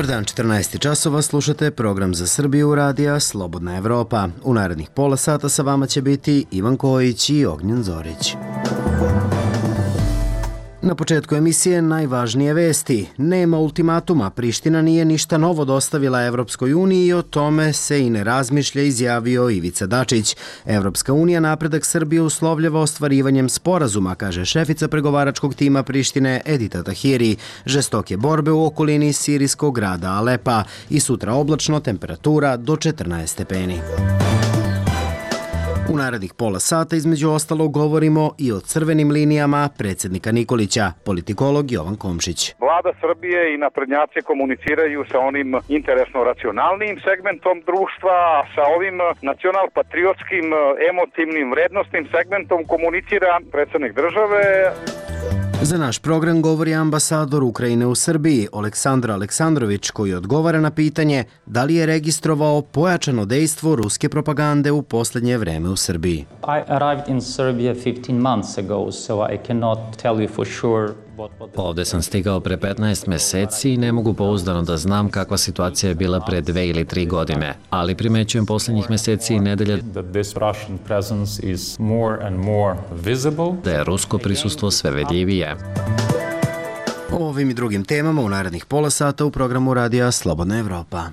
Dobar dan, 14 časova, slušate program za Srbiju radija Slobodna Evropa. U narednih pola sata sa vama će biti Ivan Kojić i Ognjen Zorić. Na početku emisije najvažnije vesti. Nema ultimatuma, Priština nije ništa novo dostavila Evropskoj uniji i o tome se i ne razmišlja, izjavio Ivica Dačić. Evropska unija napredak Srbije uslovljava ostvarivanjem sporazuma, kaže šefica pregovaračkog tima Prištine Edita Tahiri. Žestoke borbe u okolini sirijskog grada Alepa i sutra oblačno, temperatura do 14 stepeni. U narednih pola sata između ostalog govorimo i o crvenim linijama predsjednika Nikolića, politikolog Jovan Komšić. Vlada Srbije i naprednjaci komuniciraju sa onim interesno-racionalnim segmentom društva, a sa ovim nacional-patriotskim, emotivnim, vrednostnim segmentom komunicira predsjednik države. Za naš program govori ambasador Ukrajine u Srbiji, Aleksandar Aleksandrović, koji odgovara na pitanje da li je registrovao pojačano dejstvo ruske propagande u posljednje vreme u Srbiji. I arrived in Serbia 15 months ago, so I cannot tell you for sure. Ovde sam stigao pre 15 meseci i ne mogu pouzdano da znam kakva situacija je bila pre 2 ili 3 godine, ali primećujem posljednjih meseci i nedelja da je rusko prisustvo sve vidljivije. O ovim i drugim temama u narednih pola sata u programu radija Slobodna Evropa.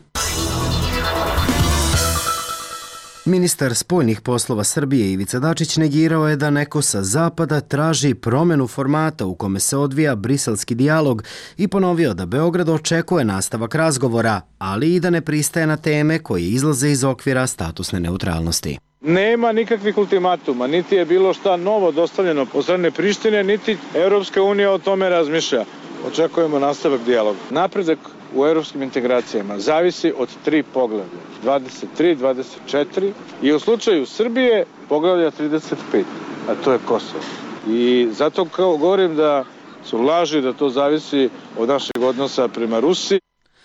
Ministar spoljnih poslova Srbije Ivica Dačić negirao je da neko sa zapada traži promjenu formata u kome se odvija briselski dijalog i ponovio da Beograd očekuje nastavak razgovora, ali i da ne pristaje na teme koje izlaze iz okvira statusne neutralnosti. Nema nikakvih ultimatuma, niti je bilo šta novo dostavljeno od strane Prištine, niti Evropska unija o tome razmišlja. Očekujemo nastavak dijaloga. Napredak u evropskim integracijama zavisi od 3 poglavlja, 23, 24 i u slučaju Srbije poglavlja 35, a to je Kosovo. I zato govorim da su laži, da to zavisi od našeg odnosa prema Rusiji.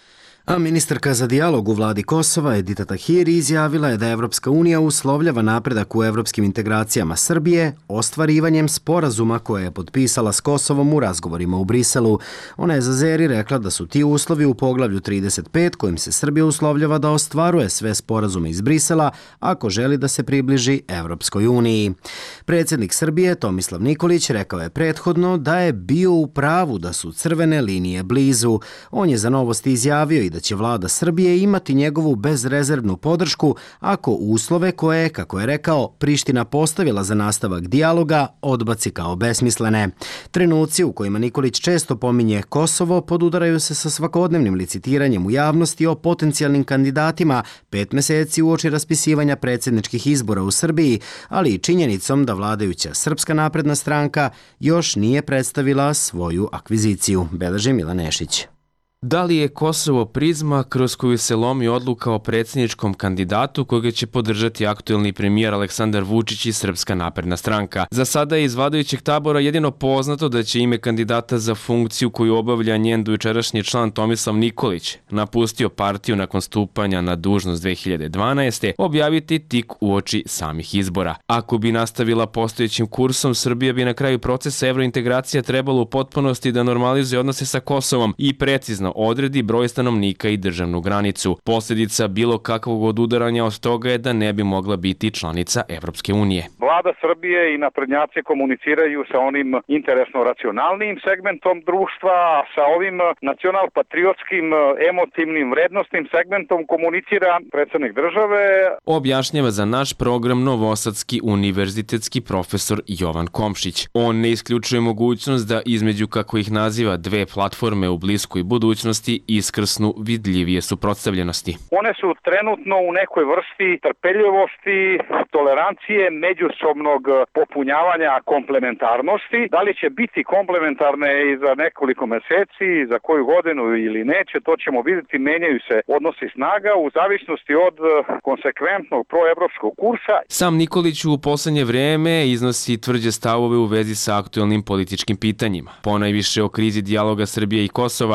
A ministarka za dijalog u vladi Kosova Edita Tahiri izjavila je da Evropska unija uslovljava napredak u evropskim integracijama Srbije ostvarivanjem sporazuma koje je potpisala s Kosovom u razgovorima u Briselu. Ona je za Zeri rekla da su ti uslovi u poglavlju 35 kojim se Srbija uslovljava da ostvaruje sve sporazume iz Brisela ako želi da se približi Evropskoj uniji. Predsjednik Srbije Tomislav Nikolić rekao je prethodno da je bio u pravu da su crvene linije blizu. On je za Novosti izjavio i da će vlada Srbije imati njegovu bezrezervnu podršku ako uslove koje je, kako je rekao, Priština postavila za nastavak dijaloga odbaci kao besmislene. Trenuci u kojima Nikolić često pominje Kosovo podudaraju se sa svakodnevnim licitiranjem u javnosti o potencijalnim kandidatima 5 meseci uoči raspisivanja predsjedničkih izbora u Srbiji, ali i činjenicom da vladajuća Srpska napredna stranka još nije predstavila svoju akviziciju, beleži Milan Nešić. Da li je Kosovo prizma kroz koju se lomi odluka o predsjedničkom kandidatu koga će podržati aktuelni premijer Aleksandar Vučić i Srpska napredna stranka? Za sada je iz vladajućeg tabora jedino poznato da će ime kandidata za funkciju koju obavlja njen dojučerašnji član Tomislav Nikolić, napustio partiju nakon stupanja na dužnost 2012. objaviti tik uoči samih izbora. Ako bi nastavila postojećim kursom, Srbija bi na kraju procesa evrointegracija trebalo u potpunosti da normalizuje odnose sa Kosovom i precizno odredi broj stanovnika i državnu granicu. Posljedica bilo kakvog odudaranja od toga je da ne bi mogla biti članica Evropske unije. Vlada Srbije i naprednjaci komuniciraju sa onim interesno-racionalnim segmentom društva, a sa ovim nacional-patriotskim, emotivnim, vrednostnim segmentom komunicira predsjednik države. Objašnjava za naš program novosadski univerzitetski profesor Jovan Komšić. On ne isključuje mogućnost da između, kako ih naziva, 2 platforme u bliskoj budućnosti iskrsnu vidljivije suprotstavljenosti. One su trenutno u nekoj vrsti trpeljivosti, tolerancije, međusobnog popunjavanja komplementarnosti. Da li će biti komplementarne i za nekoliko meseci, za koju godinu ili neće, to ćemo vidjeti. Menjaju se odnosi snaga u zavisnosti od konsekventnog proevropskog kursa. Sam Nikolić u poslednje vreme iznosi tvrđe stavove u vezi sa aktuelnim političkim pitanjima. Ponajviše o krizi dijaloga Srbije i Kosova, ali i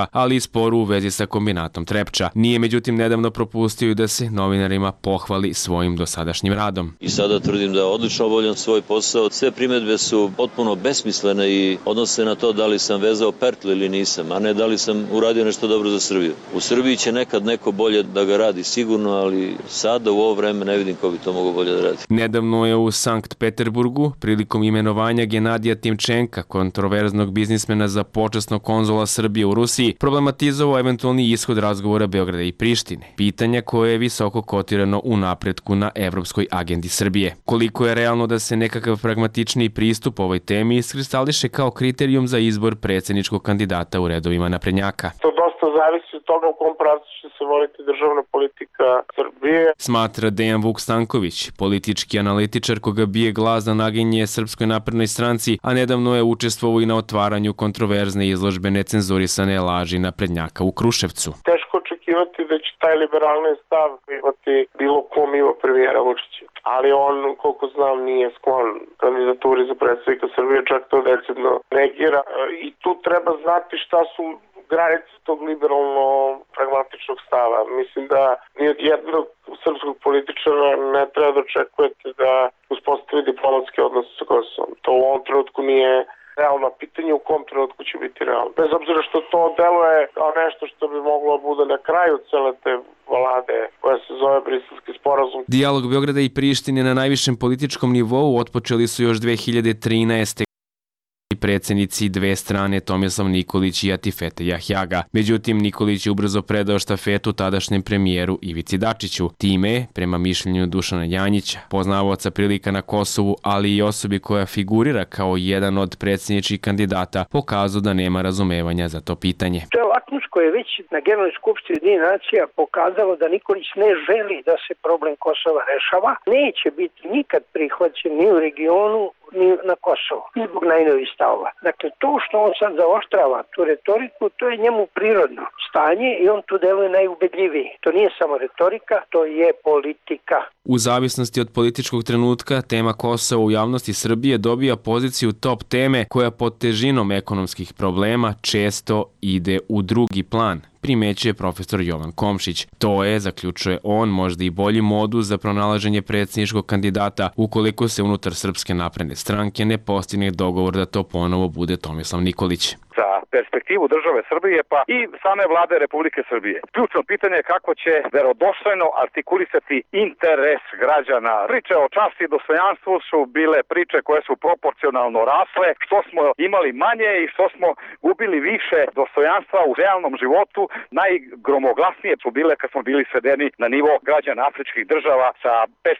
sporu u vezi sa kombinatom Trepča. Nije međutim nedavno propustio da se novinarima pohvali svojim dosadašnjim radom. I sada tvrdim da je odlično obavljam svoj posao. Sve primedbe su potpuno besmislene i odnose na to da li sam vezao pertlu ili nisam, a ne da li sam uradio nešto dobro za Srbiju. U Srbiji će nekad neko bolje da ga radi sigurno, ali sada u ovo vreme ne vidim ko bi to mogao bolje da radi. Nedavno je u Sankt Peterburgu prilikom imenovanja Genadija Timčenka, kontroverznog biznismena za počasnog konzula Srbije u Rusiji, problematizovao eventualni ishod razgovora Beograda i Prištine. Pitanja koje je visoko kotirano u napretku na evropskoj agendi Srbije. Koliko je realno da se nekakav pragmatičniji pristup ovoj temi iskristališe kao kriterijum za izbor predsjedničkog kandidata u redovima naprednjaka? To dosta zavisi od toga u kom pravcu će se voditi državna politika Srbije. Smatra Dejan Vuk Stanković, politički analitičar koga bije glas za naginje Srpskoj naprednoj stranci, a nedavno je učestvovao i na otvaranju kontroverzne izložbe necenzurisane laži naprednjaka u Kruševcu. Teško očekivati da će taj liberalni stav imati bilo ko mimo premijera Vučića. Ali on, koliko znam, nije sklon kandidaturi za predsjednika Srbije, čak to decidno negira. I tu treba znati šta su granice tog liberalno-pragmatičnog stava. Mislim da ni od jednog srpskog političara ne treba da očekujete da uspostavi diplomatski odnos sa Kosovom. To u ovom trenutku nije realno pitanje, u kom trenutku će biti realno. Bez obzira što to deluje kao nešto što bi moglo bude na kraju cele te vlade koja se zove Briselski sporazum. Dijalog Beograda i Prištine na najvišem političkom nivou otpočeli su još 2013. predsjednici dve strane Tomislav Nikolić i Atifete Jahjaga. Međutim, Nikolić je ubrzo predao štafetu tadašnjem premijeru Ivici Dačiću. Time je, prema mišljenju Dušana Janjića, poznavaoca prilika na Kosovu, ali i osobi koja figurira kao jedan od predsjedničkih kandidata, pokazao da nema razumevanja za to pitanje. To je lakmus koji je već na Generalnoj skupštini Ujedinjenih nacija pokazalo da Nikolić ne želi da se problem Kosova rešava. Neće biti nikad prihvaćen ni u regionu, ni na Kosovo, ni zbog najnovih stavova. Dakle, to što on sad zaoštrava, tu retoriku, to je njemu prirodno stanje i on tu deluje najubedljiviji. To nije samo retorika, to je politika. U zavisnosti od političkog trenutka, tema Kosova u javnosti Srbije dobija poziciju top teme koja pod težinom ekonomskih problema često ide u drugi plan, primećuje profesor Jovan Komšić. To je, zaključuje on, možda i bolji modus za pronalaženje predsjedničkog kandidata ukoliko se unutar Srpske napredne stranke ne postigne dogovor da to ponovo bude Tomislav Nikolić. Za perspektivu države Srbije pa i same vlade Republike Srbije. Ključno pitanje je kako će verodostojno artikulisati interes građana. Priče o časti i dostojanstvu su bile priče koje su proporcionalno rasle, što smo imali manje i što smo gubili više dostojanstva u realnom životu. Najgromoglasnije su bile kad smo bili svedeni na nivo građana afričkih država sa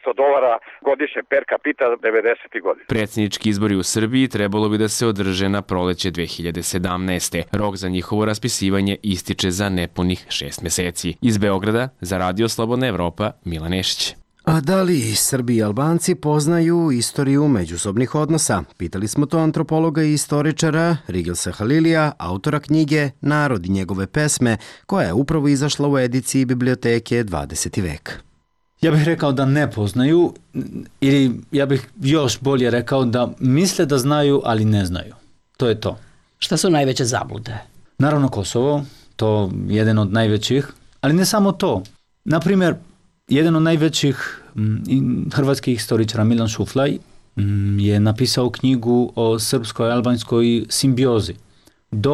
$500 godišnje per capita 90. godina. Predsjednički izbori u Srbiji trebalo bi da se održe na proleće 2017. Rok za njihovo raspisivanje ističe za nepunih 6 meseci. Iz Beograda, za Radio Slobodna Evropa, Milan Nešić. A da li Srbi i Albanci poznaju istoriju međusobnih odnosa? Pitali smo to antropologa i istoričara Rigilsa Halilija, autora knjige Narod i njegove pesme, koja je upravo izašla u ediciji biblioteke 20. vek. Ja bih rekao da ne poznaju, ili ja bih još bolje rekao da misle da znaju, ali ne znaju. To je to. Šta su najveće zablude? Naravno Kosovo, to je jedan od najvećih, ali ne samo to. Naprimjer, jedan od najvećih hrvatskih historičara Milan Šuflaj je napisao knjigu o srpskoj-albanskoj simbiozi. Do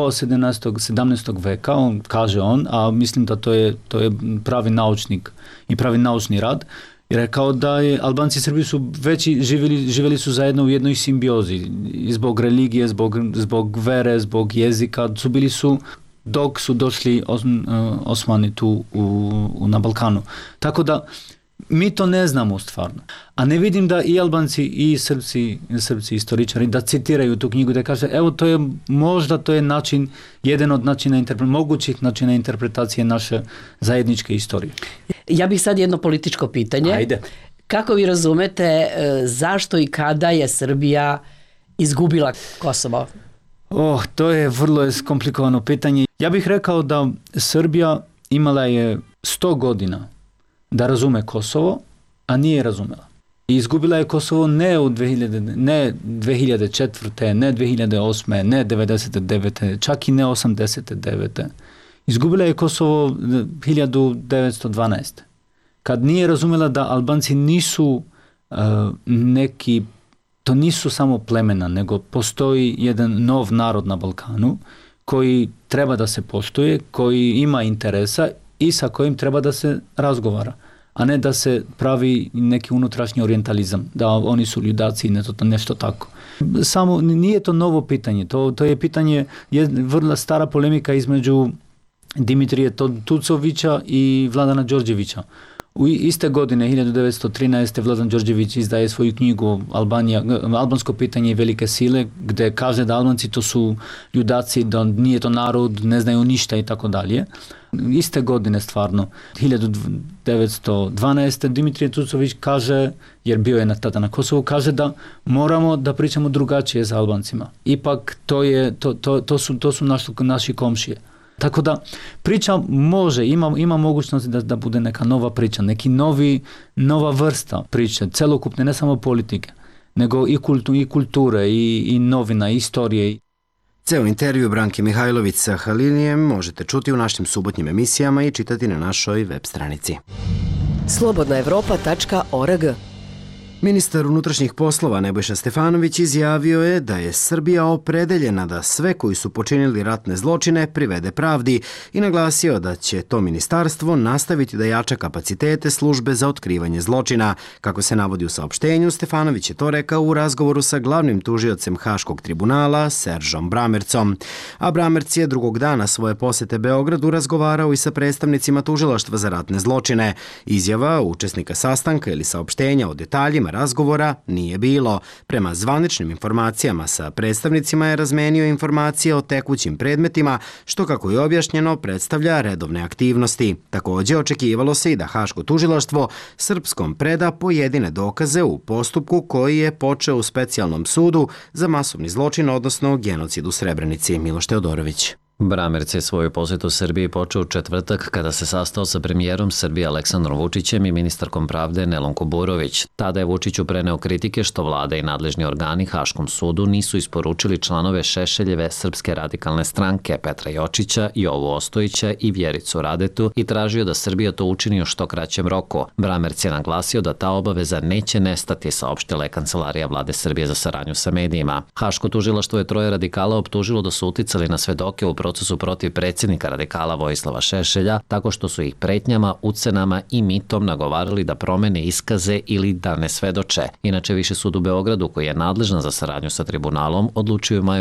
17. veka, a mislim da to je pravi naučnik i pravi naučni rad, i rekao da je Albanci i Srbi su već živjeli su zajedno u jednoj simbiozi. Zbog religije, zbog vere, zbog jezika, dok su došli Osmani tu na Balkanu. Tako da mi to ne znamo stvarno. A ne vidim da i Albanci i Srpci istoričari da citiraju tu knjigu, da kaže evo to je način, jedan od načina mogućih načina interpretacije naše zajedničke istorije. Ja bih sad jedno političko pitanje. Ajde. Kako vi razumete zašto i kada je Srbija izgubila Kosovo? To je vrlo komplikovano pitanje. Ja bih rekao da Srbija imala je 100 godina da razume Kosovo, a nije razumela. I izgubila je Kosovo ne 2004. ne 2008. ne 99. čak i ne 89. Izgubila je Kosovo 1912. Kad nije razumjela da Albanci nisu neki, to nisu samo plemena, nego postoji jedan nov narod na Balkanu koji treba da se poštuje, koji ima interesa i sa kojim treba da se razgovara, a ne da se pravi neki unutrašnji orijentalizam, da oni su ljudaci i nešto tako. Samo nije to novo pitanje, to je pitanje, je vrlo stara polemika između Dimitrija Tucovića i Vladana Đorđevića. U iste godine, 1913. Vladan Đorđević izdaje svoju knjigu Albansko pitanje i velike sile, gdje kaže da Albanci to su ljudaci, da nije to narod, ne znaju ništa i tako dalje. Iste godine stvarno, 1912. Dimitrije Tucović kaže, jer bio je tada na Kosovu, kaže da moramo da pričamo drugačije sa Albancima. Ipak to su naši komšije. Tako da priča može, ima mogućnost da bude neka nova priča, neki nova vrsta priče, celokupne, ne samo politike, nego i kulture, i novina, i istorije. Ceo intervju Branke Mihajlović sa Halinijem možete čuti u našim subotnjim emisijama i čitati na našoj web stranici. slobodnaevropa.org. Ministar unutrašnjih poslova Nebojša Stefanović izjavio je da je Srbija opredeljena da sve koji su počinili ratne zločine privede pravdi i naglasio da će to ministarstvo nastaviti da jača kapacitete službe za otkrivanje zločina. Kako se navodi u saopštenju, Stefanović je to rekao u razgovoru sa glavnim tužiocem Haškog tribunala Seržom Bramercom. A Bramerc je drugog dana svoje posete Beogradu razgovarao i sa predstavnicima tužilaštva za ratne zločine. Izjava učesnika sastanka ili saopštenja o detaljima razgovora nije bilo. Prema zvaničnim informacijama sa predstavnicima je razmenio informacije o tekućim predmetima, što, kako je objašnjeno, predstavlja redovne aktivnosti. Također očekivalo se i da Haško tužilaštvo Srpskom preda pojedine dokaze u postupku koji je počeo u specijalnom sudu za masovni zločin, odnosno genocid u Srebrenici. Miloš Teodorović. Bramerc je svoju posjetu Srbiji počeo u četvrtak kada se sastao sa premijerom Srbije Aleksandrom Vučićem i ministarkom pravde Nelom Kuburović. Tada je Vučiću preneo kritike što vlada i nadležni organi Haškom sudu nisu isporučili članove Šešeljeve Srpske radikalne stranke Petra Jočića, Jovu Ostojića i Vjericu Radetu i tražio da Srbija to učini u što kraćem roku. Bramerc je naglasio da ta obaveza neće nestati, saopštila je Kancelarija vlade Srbije za saradnju sa medijima. Haško tužilaštvo je 3 radikala optužilo da su uticali na svedoke u procesu protiv predsjednika radikala Vojislava Šešelja, tako što su ih pretnjama, ucenama i mitom nagovarali da promene iskaze ili da ne svedoče. Inače, Viši sud u Beogradu, koji je nadležan za saradnju sa tribunalom, odlučio u maju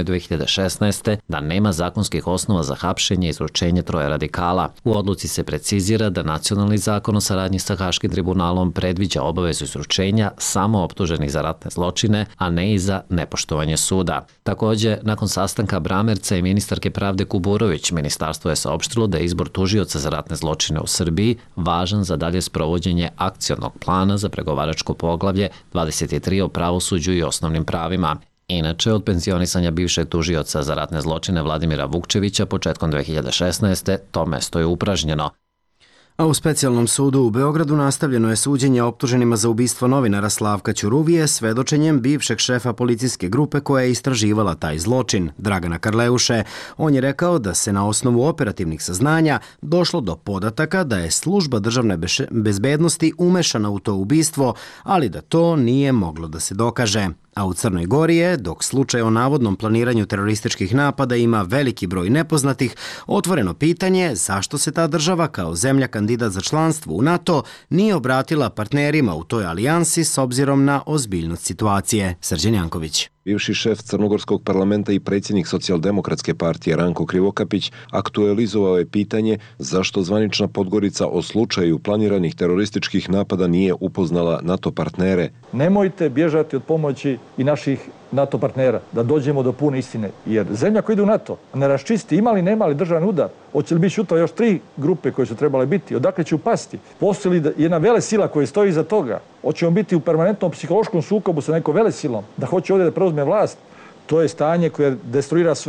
2016. da nema zakonskih osnova za hapšenje i izručenje 3 radikala. U odluci se precizira da nacionalni zakon o saradnji sa Haškim tribunalom predviđa obavezu izručenja samo optuženih za ratne zločine, a ne i za nepoštovanje suda. Također, nakon sastanka Bramerca i ministarke pravde Kuburović, ministarstvo je saopštilo da je izbor tužioca za ratne zločine u Srbiji važan za dalje sprovođenje akcionog plana za pregovaračko poglavlje 23 o pravosuđu i osnovnim pravima. Inače, od penzionisanja bivšeg tužioca za ratne zločine Vladimira Vukčevića početkom 2016. to mesto je upražnjeno. A u specijalnom sudu u Beogradu nastavljeno je suđenje optuženima za ubistvo novinara Slavka Ćuruvije svedočenjem bivšeg šefa policijske grupe koja je istraživala taj zločin, Dragana Karleuše. On je rekao da se na osnovu operativnih saznanja došlo do podataka da je služba državne bezbednosti umešana u to ubistvo, ali da to nije moglo da se dokaže. A u Crnoj Gori je, dok slučaj o navodnom planiranju terorističkih napada ima veliki broj nepoznatih, otvoreno pitanje zašto se ta država kao zemlja kandidat za članstvo u NATO nije obratila partnerima u toj alijansi s obzirom na ozbiljnost situacije. Srđan Janković. Bivši šef Crnogorskog parlamenta i predsjednik Socijaldemokratske partije Ranko Krivokapić aktualizovao je pitanje zašto zvanična Podgorica o slučaju planiranih terorističkih napada nije upoznala NATO partnere. Nemojte bježati od pomoći i naših NATO partnera, da dođemo do pune istine. Jer zemlja koja ide u NATO ne raščisti ima li nema li državni udar, hoće li biti šutao još 3 grupe koje su trebale biti, odakle će upasti, postoji li jedna vele sila koja stoji iza toga, hoćemo biti u permanentnom psihološkom sukobu sa nekom vele silom, da hoće ovdje da preuzme vlast, to je stanje koje destruira sve.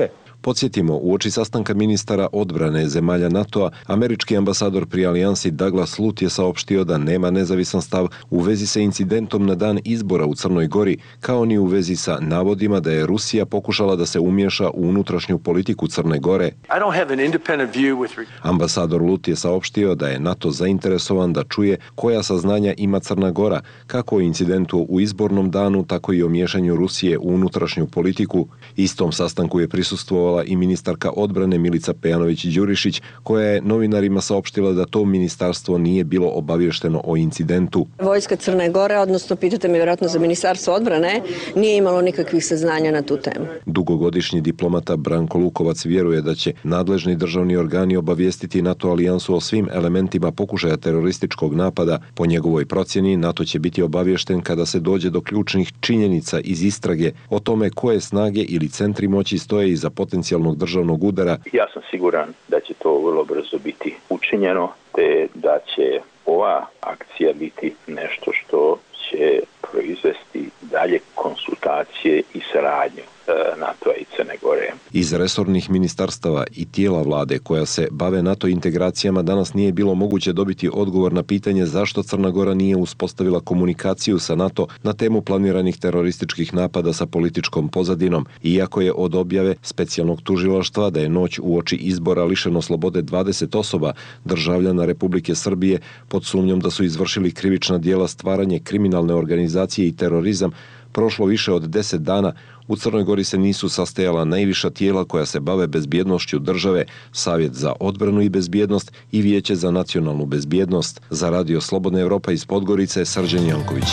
Podsjetimo, uoči sastanka ministara odbrane zemalja NATO-a, američki ambasador pri alijansi Douglas Lut je saopštio da nema nezavisan stav u vezi sa incidentom na dan izbora u Crnoj Gori, kao ni u vezi sa navodima da je Rusija pokušala da se umiješa u unutrašnju politiku Crne Gore. Ambasador Lut je saopštio da je NATO zainteresovan da čuje koja saznanja ima Crna Gora, kako o incidentu u izbornom danu, tako i o miješanju Rusije u unutrašnju politiku. Istom sastanku je prisustvovala i ministarka odbrane Milica Pejanović-Đurišić, koja je novinarima saopštila da to ministarstvo nije bilo obavješteno o incidentu. Vojska Crne Gore, odnosno pitate me vjerojatno za ministarstvo odbrane, nije imalo nikakvih saznanja na tu temu. Dugogodišnji diplomata Branko Lukovac vjeruje da će nadležni državni organi obavijestiti NATO alijansu o svim elementima pokušaja terorističkog napada. Po njegovoj procjeni, NATO će biti obaviješten kada se dođe do ključnih činjenica iz istrage o tome koje snage ili centri moći stoje iza potencijalnog državnog udara. Ja sam siguran da će to vrlo brzo biti učinjeno, te da će ova akcija biti nešto što će proizvesti dalje konsultacije i saradnju NATO-a i Crne Gore. Iz resornih ministarstava i tijela vlade koja se bave NATO integracijama danas nije bilo moguće dobiti odgovor na pitanje zašto Crna Gora nije uspostavila komunikaciju sa NATO na temu planiranih terorističkih napada sa političkom pozadinom, iako je od objave specijalnog tužilaštva da je noć uoči izbora lišeno slobode 20 osoba, državljana Republike Srbije, pod sumnjom da su izvršili krivična djela stvaranje kriminalne organizacije i terorizam, prošlo više od 10 dana. U Crnoj Gori se nisu sastajala najviša tijela koja se bave bezbjednošću države, Savjet za odbranu i bezbjednost i Vijeće za nacionalnu bezbjednost. Za Radio Slobodna Evropa iz Podgorice, Srđan Janković.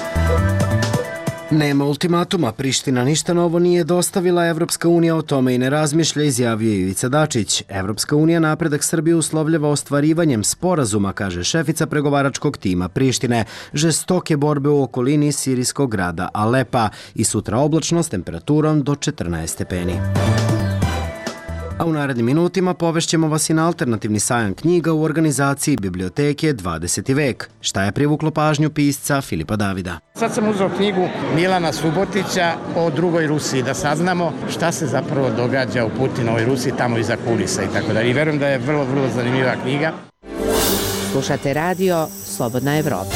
Nema ultimatuma, Priština ništa novo nije dostavila, Evropska unija o tome i ne razmišlja, izjavio je Ivica Dačić. Evropska unija napredak Srbije uslovljava ostvarivanjem sporazuma, kaže šefica pregovaračkog tima Prištine. Žestoke borbe u okolini sirijskog grada Alepa i sutra oblačno s temperaturom do 14 stepeni. A u narednim minutima povešćemo vas i na alternativni sajam knjiga u organizaciji Biblioteke 20. vek. Šta je privuklo pažnju pisca Filipa Davida? Sad sam uzeo knjigu Milana Subotića o drugoj Rusiji, da saznamo šta se zapravo događa u Putinovoj Rusiji, tamo iza kulisa i tako dalje. I verujem da je vrlo, vrlo zanimljiva knjiga. Slušate radio Slobodna Evropa.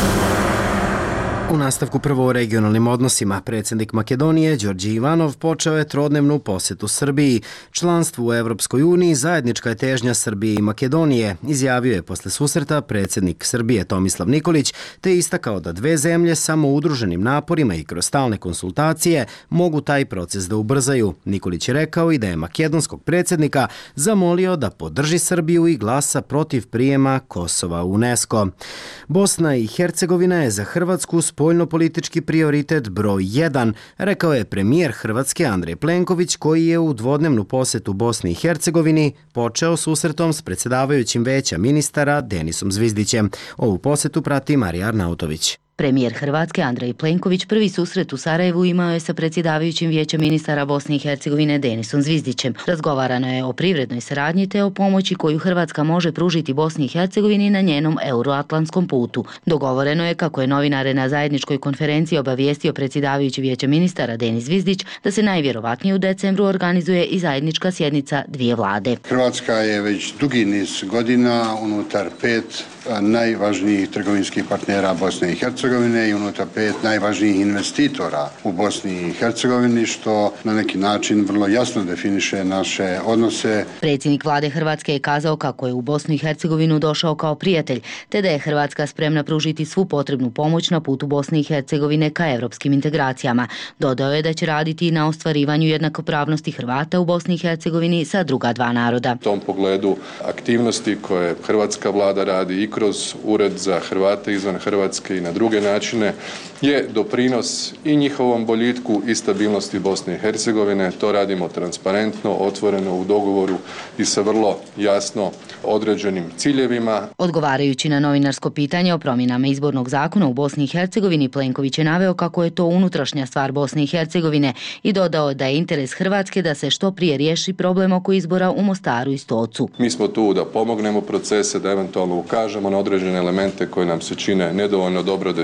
U nastavku prvo o regionalnim odnosima, predsjednik Makedonije Đorđe Ivanov počeo je trodnevnu posjetu Srbiji. Članstvo u Evropskoj uniji zajednička je težnja Srbije i Makedonije, izjavio je posle susreta predsjednik Srbije Tomislav Nikolić, te istakao da dve zemlje samo udruženim naporima i kroz stalne konsultacije mogu taj proces da ubrzaju. Nikolić je rekao i da je makedonskog predsjednika zamolio da podrži Srbiju i glasa protiv prijema Kosova u UNESCO. Bosna i Hercegovina je za Hrvatsku spoljnopolitički prioritet broj 1, rekao je premijer Hrvatske Andrej Plenković, koji je u dvodnevnu posjetu Bosni i Hercegovini počeo susretom s predsjedavajućim Veća ministara Denisom Zvizdićem. Ovu posjetu prati Marija Arnautović. Premijer Hrvatske Andrej Plenković prvi susret u Sarajevu imao je sa predsjedavajućim Vijeća ministara Bosne i Hercegovine Denisom Zvizdićem. Razgovarano je o privrednoj saradnji te o pomoći koju Hrvatska može pružiti Bosni i Hercegovini na njenom euroatlantskom putu. Dogovoreno je, kako je novinare na zajedničkoj konferenciji obavijestio predsjedavajući Vijeća ministara Denis Zvizdić, da se najvjerovatnije u decembru organizuje i zajednička sjednica dvije vlade. Hrvatska je već dugi niz godina unutar 5 najvažnijih trgovinskih partnera Bosne i Hercegovine i unutar 5 najvažnijih investitora u Bosni i Hercegovini, što na neki način vrlo jasno definiše naše odnose. Predsjednik vlade Hrvatske je kazao kako je u Bosnu i Hercegovinu došao kao prijatelj, te da je Hrvatska spremna pružiti svu potrebnu pomoć na putu Bosne i Hercegovine ka evropskim integracijama. Dodao je da će raditi i na ostvarivanju jednakopravnosti Hrvata u Bosni i Hercegovini sa druga dva naroda. U tom pogledu aktivnosti koje hrvatska vlada radi i kroz Ured za Hrvate izvan Hrvatske i na druge načine je doprinos i njihovom boljitku i stabilnosti Bosne i Hercegovine. To radimo transparentno, otvoreno, u dogovoru i sa vrlo jasno određenim ciljevima. Odgovarajući na novinarsko pitanje o promjenama izbornog zakona u Bosni i Hercegovini, Plenković je naveo kako je to unutrašnja stvar Bosne i Hercegovine i dodao da je interes Hrvatske da se što prije riješi problem oko izbora u Mostaru i Stocu. Mi smo tu da pomognemo procese, da eventualno ukažemo na određene elemente koje nam se čine nedovoljno dobro definirane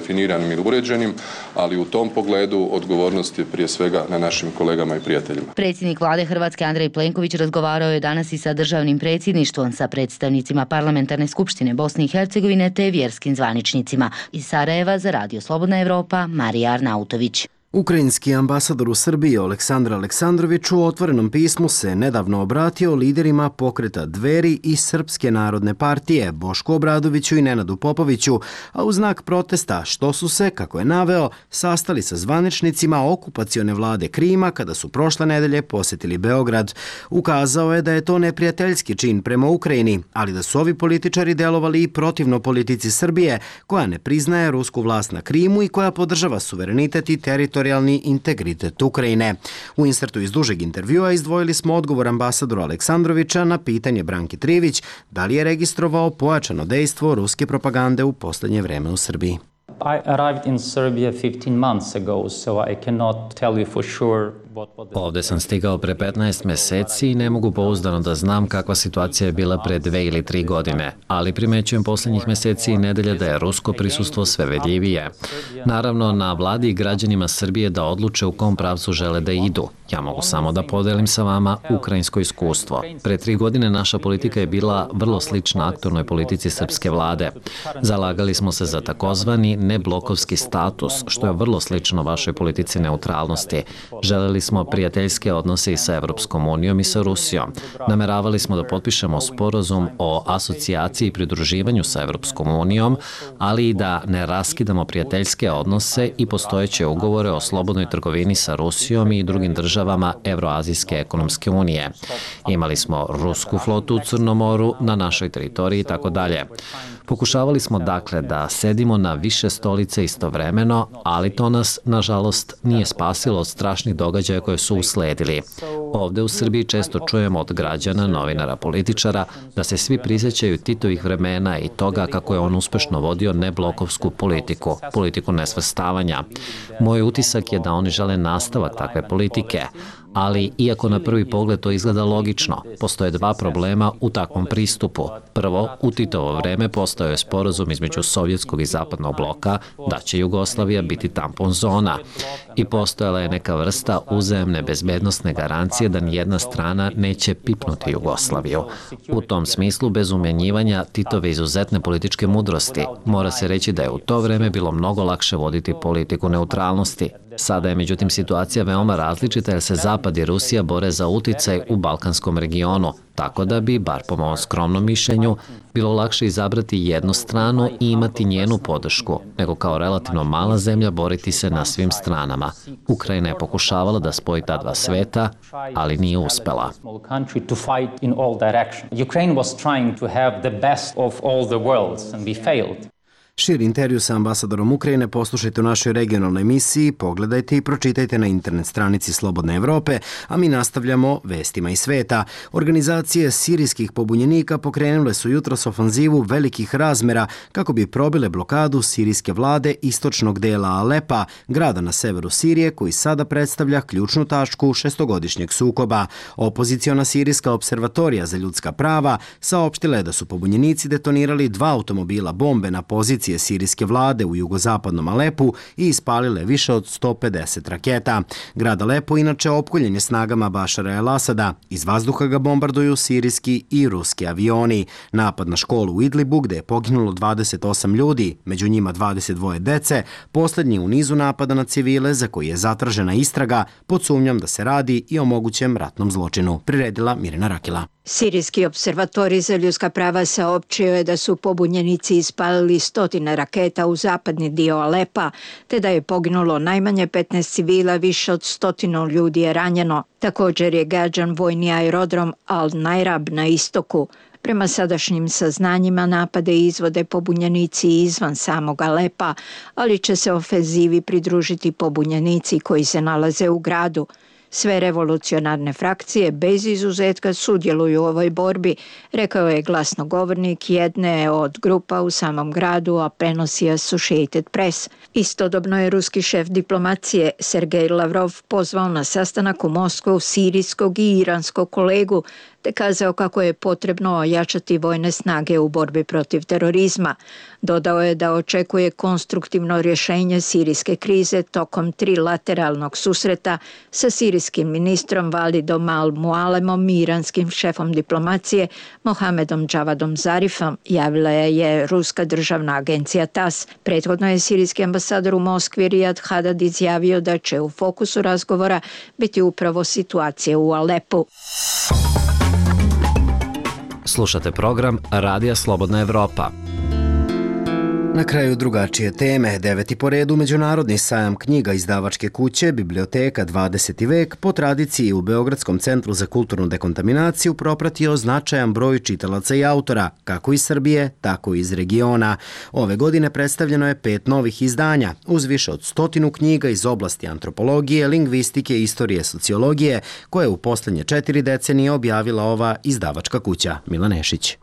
definiranim ili uređenim, ali u tom pogledu odgovornost je prije svega na našim kolegama i prijateljima. Predsjednik vlade Hrvatske Andrej Plenković razgovarao je danas i sa državnim predsjedništvom, sa predstavnicima Parlamentarne skupštine Bosne i Hercegovine te vjerskim zvaničnicima. Iz Sarajeva za Radio Slobodna Evropa, Marija Arnautović. Ukrajinski ambasador u Srbiji Aleksandar Aleksandrović u otvorenom pismu se nedavno obratio liderima pokreta Dveri i Srpske narodne partije Bošku Obradoviću i Nenadu Popoviću, a u znak protesta što su se, kako je naveo, sastali sa zvaničnicima okupacione vlade Krima kada su prošle nedelje posjetili Beograd. Ukazao je da je to neprijateljski čin prema Ukrajini, ali da su ovi političari delovali i protivno politici Srbije, koja ne priznaje rusku vlast na Krimu i koja podržava suverenitet i teritorijalni integritet Ukrajine. U insertu iz dužeg intervjua izdvojili smo odgovor ambasadora Aleksandrovića na pitanje Branki Trivić da li je registrovao pojačano dejstvo ruske propagande u posljednje vreme u Srbiji. I arrived in Serbia 15 months ago, so I cannot tell you for sure. Ovde sam stigao pre 15 meseci i ne mogu pouzdano da znam kakva situacija je bila pre 2 ili 3 godine, ali primećujem posljednjih meseci i nedelja da je rusko prisustvo sve vedljivije. Naravno, na vladi i građanima Srbije da odluče u kom pravcu žele da idu. Ja mogu samo da podelim sa vama ukrajinsko iskustvo. Pre 3 godine naša politika je bila vrlo slična aktualnoj politici srpske vlade. Zalagali smo se za takozvani neblokovski status, što je vrlo slično vašoj politici neutralnosti. Želeli smo prijateljske odnose i sa Evropskom unijom i sa Rusijom. Nameravali smo da potpišemo sporazum o asocijaciji i pridruživanju sa Evropskom unijom, ali i da ne raskidamo prijateljske odnose i postojeće ugovore o slobodnoj trgovini sa Rusijom i drugim državama Evroazijske ekonomske unije. Imali smo rusku flotu u Crnom moru, na našoj teritoriji i tako dalje. Pokušavali smo dakle da sedimo na više stolice istovremeno, ali to nas, nažalost, nije spasilo od strašnih događaja koje su usledili. Ovde u Srbiji često čujemo od građana, novinara, političara da se svi prisjećaju Titovih vremena i toga kako je on uspešno vodio neblokovsku politiku, politiku nesvrstavanja. Moj utisak je da oni žele nastavak takve politike, ali iako na prvi pogled to izgleda logično, postoje dva problema u takvom pristupu. Prvo, u Titovo vreme postojao je sporazum između sovjetskog i zapadnog bloka da će Jugoslavija biti tampon zona i postojala je neka vrsta uzajamne bezbednosne garancije da nijedna strana neće pipnuti Jugoslaviju. U tom smislu, bez umenjivanja Titove izuzetne političke mudrosti, mora se reći da je u to vreme bilo mnogo lakše voditi politiku neutralnosti. Sada je međutim situacija veoma različita jer se Zapad i Rusija bore za uticaj u balkanskom regionu, tako da bi, bar po mom skromnom mišljenju, bilo lakše izabrati jednu stranu i imati njenu podršku, nego kao relativno mala zemlja boriti se na svim stranama. Ukrajina je pokušavala da spoji ta dva sveta, ali nije uspela. Ukraine was trying to have the best of all the worlds and we failed. Širi intervju sa ambasadorom Ukrajine poslušajte u našoj regionalnoj emisiji, pogledajte i pročitajte na internet stranici Slobodne Evrope, a mi nastavljamo vestima iz sveta. Organizacije sirijskih pobunjenika pokrenule su jutros ofanzivu velikih razmera kako bi probile blokadu sirijske vlade istočnog dela Alepa, grada na severu Sirije koji sada predstavlja ključnu tačku šestogodišnjeg sukoba. Opoziciona sirijska observatorija za ljudska prava saopštila je da su pobunjenici detonirali 2 automobila bombe na pozicije sirijske vlade u jugozapadnom Alepu i ispalile više od 150 raketa. Grad Alepo inače opkoljen je snagama Bašara el-Asada. Iz vazduha ga bombarduju sirijski i ruski avioni. Napad na školu u Idlibu, gde je poginulo 28 ljudi, među njima 22 dece, posljednji u nizu napada na civile za koji je zatražena istraga pod sumnjom da se radi i o mogućem ratnom zločinu, priredila Mirina Rakila. Sirijski observatorij za ljudska prava saopćio je da su pobunjenici ispalili 100 raketa u zapadni dio Alepa, te da je poginulo najmanje 15 civila, više od 100 ljudi je ranjeno. Također je gađan vojni aerodrom Al-Najrab na istoku. Prema sadašnjim saznanjima napade izvode pobunjenici izvan samog Alepa, ali će se ofenzivi pridružiti pobunjenici koji se nalaze u gradu. Sve revolucionarne frakcije bez izuzetka sudjeluju u ovoj borbi, rekao je glasnogovornik jedne od grupa u samom gradu, a prenosi Associated Press. Istodobno je ruski šef diplomacije Sergej Lavrov pozvao na sastanak u Moskvu sirijskog i iranskog kolegu te kazao kako je potrebno ojačati vojne snage u borbi protiv terorizma. Dodao je da očekuje konstruktivno rješenje sirijske krize tokom trilateralnog susreta sa sirijskim ministrom Walidom al-Mualemom i iranskim šefom diplomacije Mohamedom Javadom Zarifom, javila je ruska državna agencija TASS. Prethodno je sirijski ambasador u Moskvi Riyad Hadad izjavio da će u fokusu razgovora biti upravo situacija u Alepu. Slušate program Radija Slobodna Evropa. Na kraju drugačije teme, 9. po redu Međunarodni sajam knjiga izdavačke kuće Biblioteka 20. vek po tradiciji u Beogradskom centru za kulturnu dekontaminaciju propratio značajan broj čitalaca i autora, kako iz Srbije, tako i iz regiona. Ove godine predstavljeno je 5 novih izdanja, uz više od 100 knjiga iz oblasti antropologije, lingvistike, istorije, sociologije, koje je u posljednje 4 decenije objavila ova izdavačka kuća. Milan Nešić.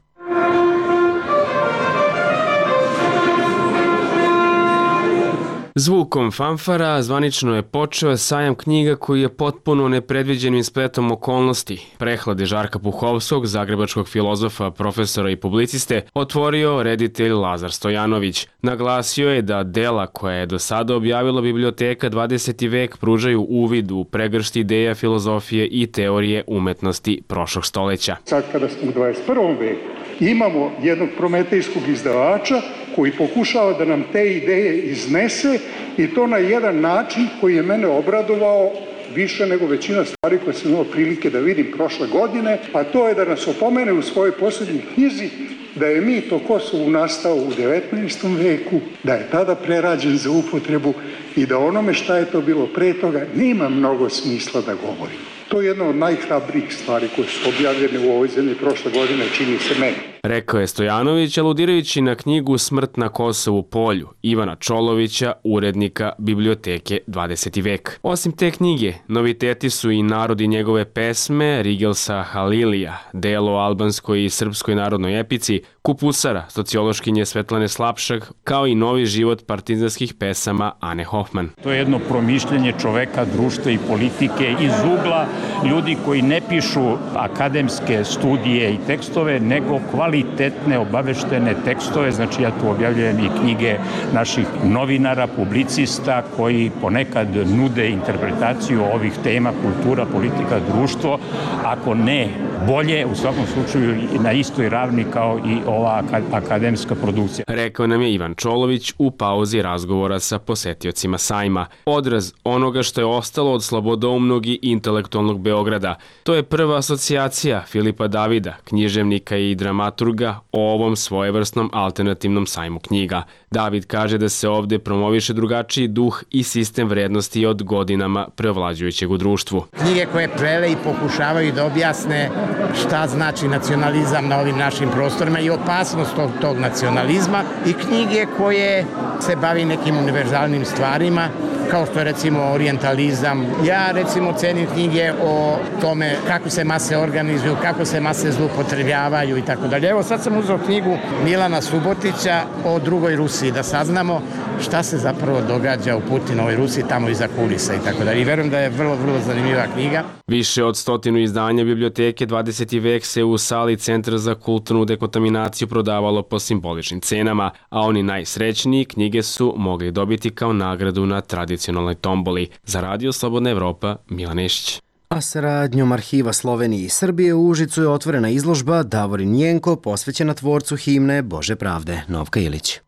Zvukom fanfara zvanično je počeo sajam knjiga koji je potpuno nepredviđenim spletom okolnosti. Prehlade Žarka Puhovskog, zagrebačkog filozofa, profesora i publiciste, otvorio reditelj Lazar Stojanović. Naglasio je da dela koja je do sada objavila Biblioteka 20. vek pružaju uvid u pregršt ideja filozofije i teorije umetnosti prošlog stoleća. Sad kada smo u 21. veku, imamo jednog prometejskog izdavača koji pokušava da nam te ideje iznese i to na jedan način koji je mene obradovao više nego većina stvari koje sam imao prilike da vidim prošle godine, a to je da nas opomene u svojoj posljednjoj knjizi da je mit o Kosovu nastao u 19. veku, da je tada prerađen za upotrebu i da onome šta je to bilo pre toga nema mnogo smisla da govorim. To je jedna od najhrabrijih stvari koje su objavljene u ovoj zemlji prošle godine, čini se meni. Rekao je Stojanović, aludirajući na knjigu Smrt na Kosovu polju Ivana Čolovića, urednika Biblioteke 20. vek. Osim te knjige, noviteti su i Narod i njegove pesme Rigelsa Halilija, delo o albanskoj i srpskoj narodnoj epici, Kupusara, sociološkinje Svetlane Slapšak, kao i Novi život partizanskih pesama Ane Hoffman. To je jedno promišljanje čoveka, društva i politike iz ugla ljudi koji ne pišu akademske studije i tekstove, nego kvalitetne, obaveštene tekstove. Znači ja tu objavljujem i knjige naših novinara, publicista koji ponekad nude interpretaciju ovih tema, kultura, politika, društvo, ako ne bolje, u svakom slučaju na istoj ravni kao i ova akademska produkcija. Rekao nam je Ivan Čolović u pauzi razgovora sa posetiocima sajma. Odraz onoga što je ostalo od slobodoumnog i intelektualnog Beograda. To je prva asocijacija Filipa Davida, književnika i dramaturga, o ovom svojevrsnom alternativnom sajmu knjiga. David kaže da se ovde promoviše drugačiji duh i sistem vrednosti od godinama preovlađujućeg u društvu. Knjige koje prele i pokušavaju da objasne šta znači nacionalizam na ovim našim prostorima i opasnost tog nacionalizma i knjige koje se bavi nekim univerzalnim stvarima kao što je recimo orijentalizam. Ja recimo cenim knjige o tome kako se mase organizuju, kako se mase zloupotrebljavaju i tako dalje. Evo sad sam uzeo knjigu Milana Subotića o drugoj Rusiji, da saznamo šta se zapravo događa u Putinovoj Rusiji, tamo iza kulisa i tako dalje. I verujem da je vrlo, vrlo zanimljiva knjiga. Više od 100 izdanja Biblioteke 20. vek se u sali Centra za kulturnu dekontaminaciju prodavalo po simboličnim cenama, a oni najsrećniji knjige su mogli dobiti kao nagradu na tradicionalnoj tomboli. Za Radio Slobodna Evropa, Milan Nešić. A saradnjom Arhiva Slovenije i Srbije u Užicu je otvorena izložba Davorin Jenko posvećena tvorcu himne Bože pravde, Novka Ilić.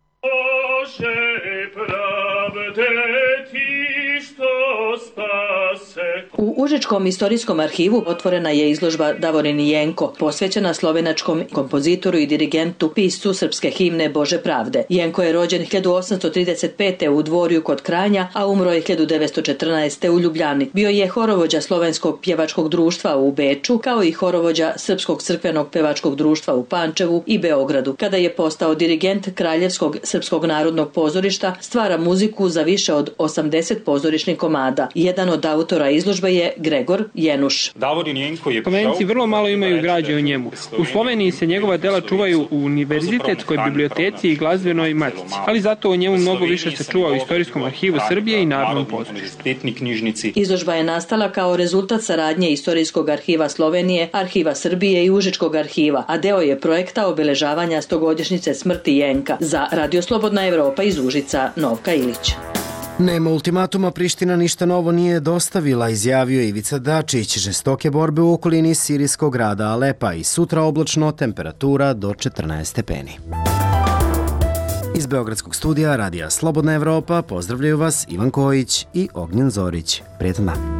Bože pravde, ti što spase. U Užičkom istorijskom arhivu otvorena je izložba Davorin Jenko, posvećena slovenačkom kompozitoru i dirigentu, piscu srpske himne Bože pravde. Jenko je rođen 1835. u Dvorju kod Kranja, a umro je 1914. u Ljubljani. Bio je horovođa Slovenskog pjevačkog društva u Beču, kao i horovođa Srpskog crkvenog pevačkog društva u Pančevu i Beogradu. Kada je postao dirigent Kraljevskog srpskog narodnog pozorišta, stvara muziku za više od 80 pozorišnih komada. Jedan od autora izložbe je Gregor Jenuš. Davorin Jenko je Slovenci vrlo malo imaju građe o njemu. U Sloveniji se njegova dela čuvaju u univerzitetskoj biblioteci i glazbenoj matici, ali zato o njemu mnogo više se čuva u Istorijskom arhivu Srbije i Narodnom pozorištu. Izložba je nastala kao rezultat saradnje Istorijskog arhiva Slovenije, Arhiva Srbije i Užičkog arhiva, a deo je projekta obeležavanja 100-godišnjice smrti Jenka. Za Radio Slobodna Evropa iz Užica, Novka Ilić. Nema ultimatuma, Priština ništa novo nije dostavila, izjavio Ivica Dačić. Žestoke borbe u okolini sirijskog grada Alepa i sutra oblačno, temperatura do 14 stepeni. Iz Beogradskog studija Radija Slobodna Evropa pozdravljaju vas Ivan Kojić i Ognjen Zorić. Prijetan dan.